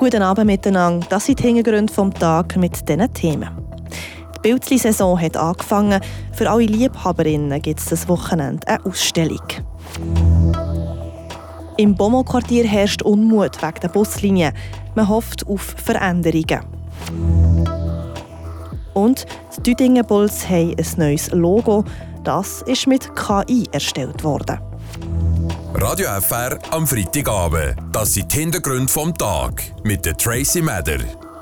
Guten Abend miteinander. Das sind die Hintergründe vom Tag mit diesen Themen. Die Pilzli-Saison hat angefangen. Für alle Liebhaberinnen gibt es das Wochenende eine Ausstellung. Im Beaumont-Quartier herrscht Unmut wegen der Buslinie. Man hofft auf Veränderungen. Und die Düdingen Bulls haben ein neues Logo. Das ist mit KI erstellt worden. Radio FR am Freitagabend. Das sind die Hintergründe vom Tag mit der Tracy Meder.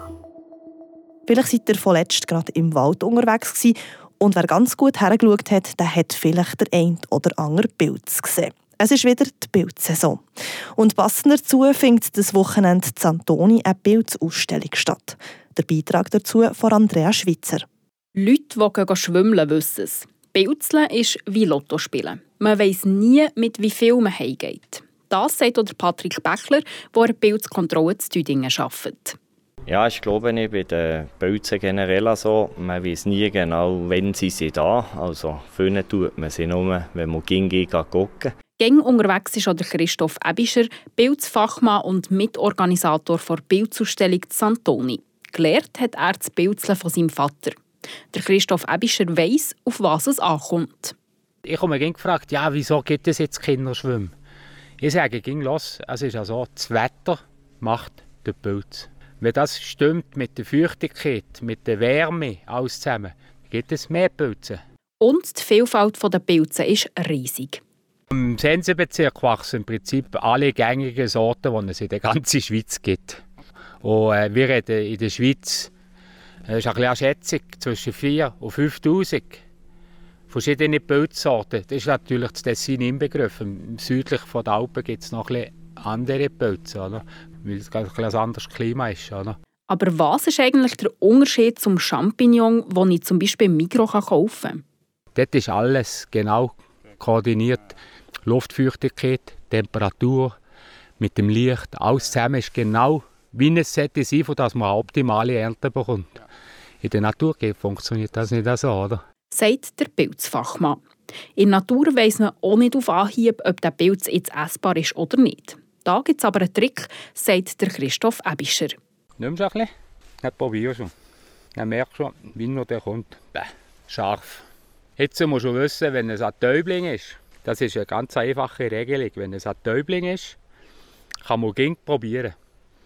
Vielleicht seid ihr vorletzt gerade im Wald unterwegs gewesen und wer ganz gut hergeschaut hat, der hat vielleicht der ein oder andere Pilz gesehen. Es ist wieder die Pilzsaison. Und passend dazu findet das Wochenende in Santoni eine Pilzausstellung statt. Der Beitrag dazu von Andrea Schweizer. Leute, die schwimmen, wissen es. Pilzeln ist wie Lotto spielen. Man weiss nie, mit wie viel man heimgeht. Das sagt auch Patrick Bächler, der eine Pilzkontrolle zu Düdingen arbeitet. Ja, ich glaube nicht bei den Pilzen generell so. Man weiß nie genau, wann sie sind da. Also finden tut man sie nur, wenn man geht gucken. Gäng unterwegs ist auch Christoph Ebischer, Pilzfachmann und Mitorganisator der Pilzausstellung Santoni. Gelernt hat er das Pilzeln von seinem Vater. Der Christoph Ebischer weiss, auf was es ankommt. Ich habe mich gefragt, ja, wieso gibt es jetzt Kinderschwimmen? Ich sage, ging los. Es ist ja so, das Wetter macht den Pilz. Wenn das stimmt mit der Feuchtigkeit, mit der Wärme, alles zusammen, gibt es mehr Pilze. Und die Vielfalt der Pilze ist riesig. Im Sensenbezirk wachsen im Prinzip alle gängigen Sorten, die es in der ganzen Schweiz gibt. Und wir reden in der Schweiz, das ist eine Schätzung, zwischen 4.000 und 5.000 verschiedene Pilzsorten. Das ist natürlich das Tessin inbegriffen. Südlich von den Alpen gibt es noch ein bisschen andere Pilze, oder? Weil es ein bisschen ein anderes Klima ist. Oder? Aber was ist eigentlich der Unterschied zum Champignon, den ich zum Beispiel im Migros kaufen kann? Dort ist alles genau koordiniert. Luftfeuchtigkeit, Temperatur, mit dem Licht, alles zusammen ist genau wie es sollte sein, dass man eine optimale Ernte bekommt. In der Natur funktioniert das nicht so, oder? Sagt der Pilzfachmann. In der Natur weiss man auch nicht auf Anhieb, ob der Pilz jetzt essbar ist oder nicht. Da gibt es aber einen Trick, sagt der Christoph Ebischer. Nimmst du ein bisschen? Dann probierst du. Dann merkst du, wie noch der kommt. Scharf. Jetzt musst du wissen, wenn es ein Täubling ist, das ist eine ganz einfache Regelung. Wenn es ein Täubling ist, kann man gern probieren.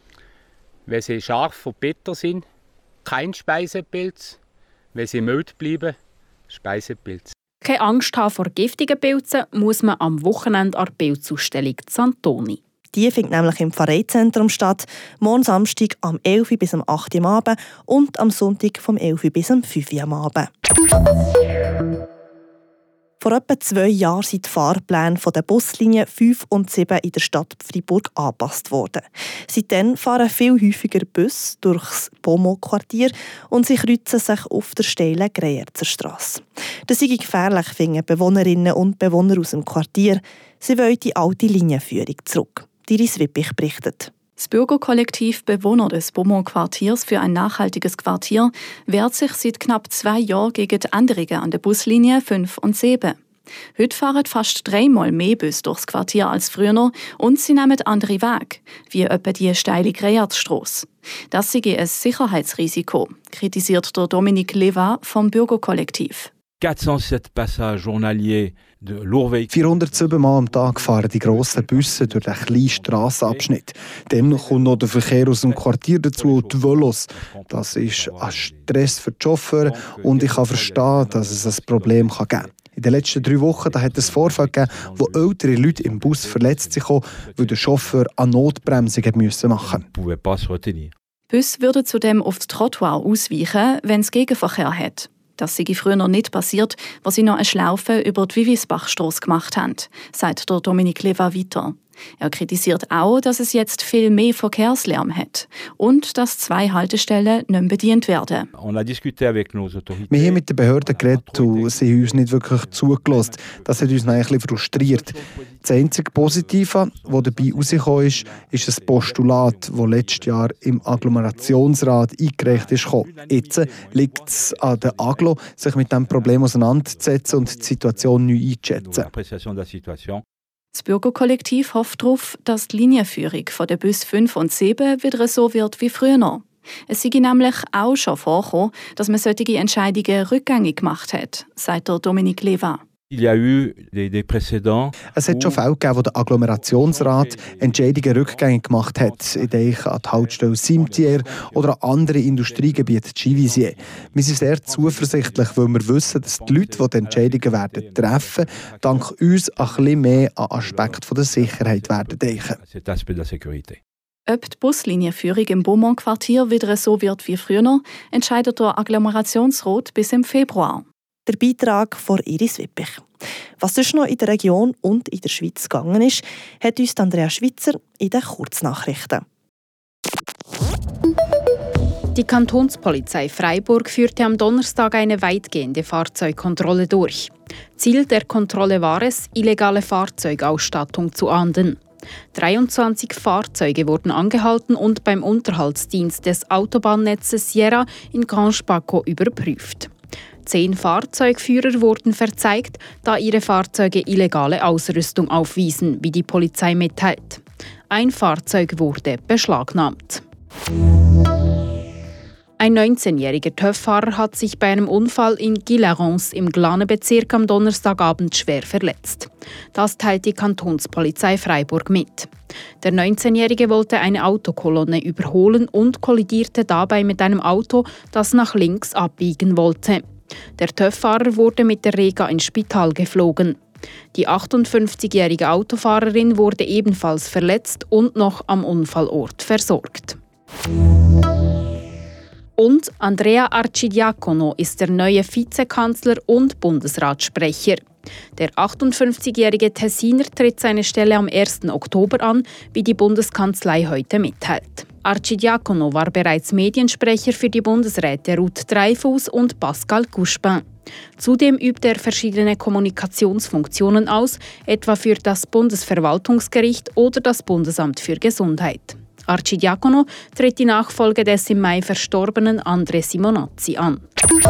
Wenn sie scharf und bitter sind, kein Speisepilz. Wenn sie mild bleiben, Speisepilz. Keine Angst haben vor giftigen Pilzen muss man am Wochenende an der Pilzausstellung Santoni. Die findet nämlich im Pfarreizentrum statt, morgen Samstag am 11 bis am 8 Uhr am Abend und am Sonntag vom 11 bis am 5 Uhr am Abend. Vor etwa 2 Jahren sind die Fahrpläne der Buslinien 5 und 7 in der Stadt Freiburg angepasst worden. Seitdem fahren viel häufiger Busse durchs Beaumont-Quartier und sie kreuzen sich auf der steilen Greyerzer Strasse. Das sei gefährlich, finden Bewohnerinnen und Bewohner aus dem Quartier. Sie wollen die alte Linienführung zurück. Iris Wippich berichtet. Das Bürgerkollektiv Bewohner des Beaumont-Quartiers für ein nachhaltiges Quartier wehrt sich seit knapp 2 Jahren gegen die Änderungen an der Buslinie 5 und 7. Heute fahren fast 3-mal mehr Busse durchs Quartier als früher und sie nehmen andere Wege, wie etwa die steile Greyerstrasse. Das sei ein Sicherheitsrisiko, kritisiert der Dominique Leva vom Bürgerkollektiv. 407 Passages journaliers de Lourveil. 407 Mal am Tag fahren die grossen Busse durch den kleinen Strassenabschnitt. Dann kommt noch der Verkehr aus dem Quartier dazu und die Velos. Das ist ein Stress für die Chauffeure und ich kann verstehen, dass es ein Problem geben kann. In den letzten 3 Wochen hat es Vorfälle gegeben, wo ältere Leute im Bus verletzt sind, weil der Chauffeur eine Notbremsung machen musste. Die Busse würden zudem auf das Trottoir ausweichen, wenn es Gegenverkehr hat. Das sei früher noch nicht passiert, als sie noch eine Schlaufe über die Vivisbachstrasse gemacht haben, sagt der Dominique Leva weiter. Er kritisiert auch, dass es jetzt viel mehr Verkehrslärm hat und dass 2 Haltestellen nicht mehr bedient werden. Wir haben mit den Behörden geredet und sie haben uns nicht wirklich zugelassen. Das hat uns ein bisschen frustriert. Das einzige Positive, das dabei herausgekommen ist ein Postulat, das letztes Jahr im Agglomerationsrat eingereicht ist. Jetzt liegt es an der Agglo, sich mit diesem Problem auseinanderzusetzen und die Situation neu einzuschätzen. Das Bürgerkollektiv hofft darauf, dass die Linienführung der Bus 5 und 7 wieder so wird wie früher. Es sei nämlich auch schon vorgekommen, dass man solche Entscheidungen rückgängig gemacht hat, sagt der Dominique Leva. Il y a eu des précédents. Es hat schon Fälle gegeben, wo der Agglomerationsrat Entscheidungen rückgängig gemacht hat. Ich denke an die Haltestelle Cimetière oder an andere Industriegebiete Givisiez. Wir sind sehr zuversichtlich, weil wir wissen, dass die Leute, die die Entscheidungen werden treffen, dank uns ein bisschen mehr an Aspekte der Sicherheit werden denken. Cet aspect de la sécurité. Ob die Buslinienführung im Beaumont-Quartier wieder so wird wie früher, entscheidet der Agglomerationsrat bis im Februar. Der Beitrag von Iris Wippich. Was sonst noch in der Region und in der Schweiz gegangen ist, hat uns Andrea Schweizer in den Kurznachrichten. Die Kantonspolizei Freiburg führte am Donnerstag eine weitgehende Fahrzeugkontrolle durch. Ziel der Kontrolle war es, illegale Fahrzeugausstattung zu ahnden. 23 Fahrzeuge wurden angehalten und beim Unterhaltsdienst des Autobahnnetzes Sierra in Grand Spaco überprüft. 10 Fahrzeugführer wurden verzeigt, da ihre Fahrzeuge illegale Ausrüstung aufwiesen, wie die Polizei mitteilt. Ein Fahrzeug wurde beschlagnahmt. Ein 19-jähriger TÜV-Fahrer hat sich bei einem Unfall in Guilherance im Glaner-Bezirk am Donnerstagabend schwer verletzt. Das teilt die Kantonspolizei Freiburg mit. Der 19-Jährige wollte eine Autokolonne überholen und kollidierte dabei mit einem Auto, das nach links abbiegen wollte. Der TÜV-Fahrer wurde mit der Rega ins Spital geflogen. Die 58-jährige Autofahrerin wurde ebenfalls verletzt und noch am Unfallort versorgt. Und Andrea Arcidiacono ist der neue Vizekanzler und Bundesratssprecher. Der 58-jährige Tessiner tritt seine Stelle am 1. Oktober an, wie die Bundeskanzlei heute mitteilt. Arcidiacono war bereits Mediensprecher für die Bundesräte Ruth Dreifuss und Pascal Couchepin. Zudem übt er verschiedene Kommunikationsfunktionen aus, etwa für das Bundesverwaltungsgericht oder das Bundesamt für Gesundheit. Arcidiacono tritt die Nachfolge des im Mai verstorbenen André Simonazzi an.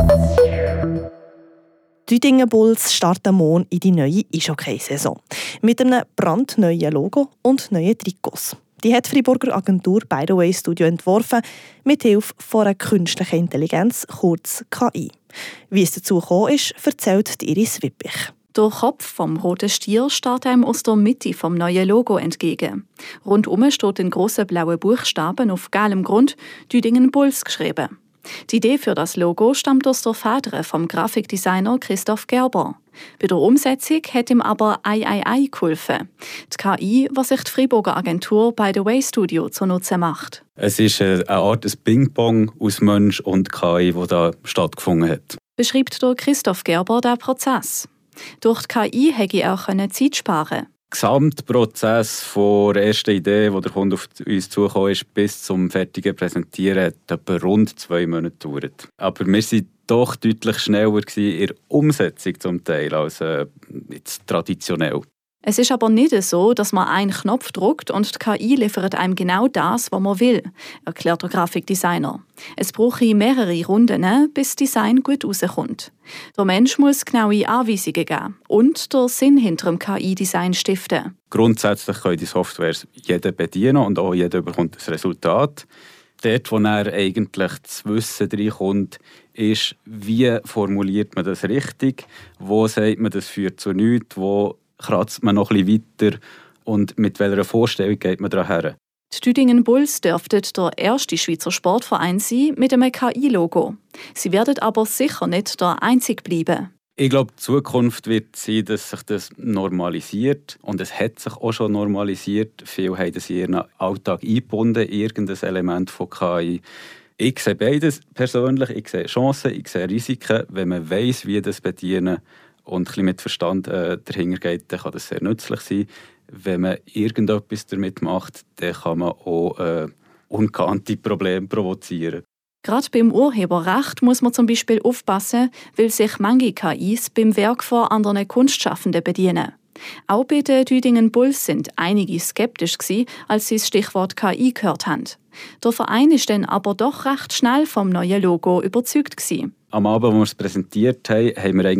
Die Rüdingen Bulls starten morgen in die neue Eishockey-Saison. Mit einem brandneuen Logo und neuen Trikots. Die hat die Freiburger Agentur By the Way Studio entworfen, mit Hilfe von einer künstlichen Intelligenz, kurz KI. Wie es dazu gekommen ist, erzählt Iris Wippich. Der Kopf vom roten Stier steht einem aus der Mitte vom neuen Logo entgegen. Rundum steht in grossen blauen Buchstaben auf gelbem Grund «Rüdingen Bulls» geschrieben. Die Idee für das Logo stammt aus der Feder vom Grafikdesigner Christoph Gerber. Bei der Umsetzung hat ihm aber AI geholfen. Die KI, was sich die Freiburger Agentur By the Way Studio zunutze macht. Es ist eine Art Ping-Pong aus Mensch und KI, die da stattgefunden hat. Beschreibt der Christoph Gerber den Prozess. Durch die KI konnte er auch Zeit sparen. Der Gesamtprozess von der ersten Idee, die der Kunde auf uns zugekommen ist, bis zum fertigen Präsentieren, hat etwa rund 2 Monate gedauert. Aber wir waren doch deutlich schneller in der Umsetzung zum Teil als jetzt traditionell. Es ist aber nicht so, dass man einen Knopf drückt und die KI liefert einem genau das, was man will, erklärt der Grafikdesigner. Es brauche mehrere Runden, bis das Design gut rauskommt. Der Mensch muss genaue Anweisungen geben und den Sinn hinter dem KI-Design stiften. Grundsätzlich kann die Software jeder bedienen und auch jeder bekommt das Resultat. Dort, wo er eigentlich das Wissen reinkommt, ist, wie formuliert man das richtig, wo sagt man, das führt zu nichts, wo kratzt man noch ein bisschen weiter und mit welcher Vorstellung geht man daher. Die Rüdingen Bulls dürften der erste Schweizer Sportverein sein mit einem KI-Logo. Sie werden aber sicher nicht der einzige bleiben. Ich glaube, die Zukunft wird sein, dass sich das normalisiert. Und es hat sich auch schon normalisiert. Viele haben das in ihren Alltag eingebunden, irgendein Element von KI. Ich sehe beides persönlich. Ich sehe Chancen, ich sehe Risiken. Wenn man weiss, wie das bedienen und ein bisschen mit Verstand dahinter geht, dann kann das sehr nützlich sein. Wenn man irgendetwas damit macht, dann kann man auch ungeahnte Probleme provozieren. Gerade beim Urheberrecht muss man zum Beispiel aufpassen, weil sich manche KIs beim Werk von anderen Kunstschaffenden bedienen. Auch bei den Rüdingen Bulls sind einige skeptisch gewesen, als sie das Stichwort KI gehört haben. Der Verein ist dann aber doch recht schnell vom neuen Logo überzeugt gewesen. Am Abend, als wir es präsentiert haben, haben wir eigentlich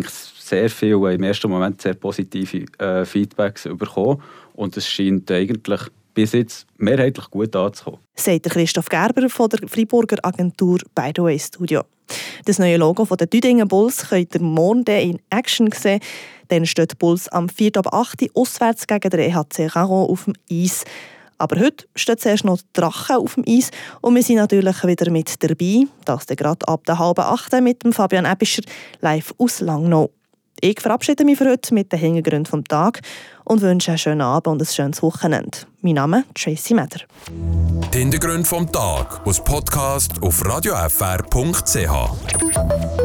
sehr viel, im ersten Moment sehr positive Feedbacks bekommen. Und es scheint eigentlich bis jetzt mehrheitlich gut anzukommen. Sagt Christoph Gerber von der Freiburger Agentur By the Way Studio. Das neue Logo von der Düdingen Bulls könnt ihr morgen in Action sehen. Dann steht die Bulls am 4.8. auswärts gegen den EHC Caron auf dem Eis. Aber heute steht zuerst noch die Drachen auf dem Eis und wir sind natürlich wieder mit dabei. Das dann gerade ab der 7:30 mit dem Fabian Ebischer live aus Langnau. Ich verabschiede mich für heute mit den Hintergründen vom Tag und wünsche einen schönen Abend und ein schönes Wochenende. Mein Name ist Tracy Meder. Die Hintergründe vom Tag aus Podcast auf radiofr.ch.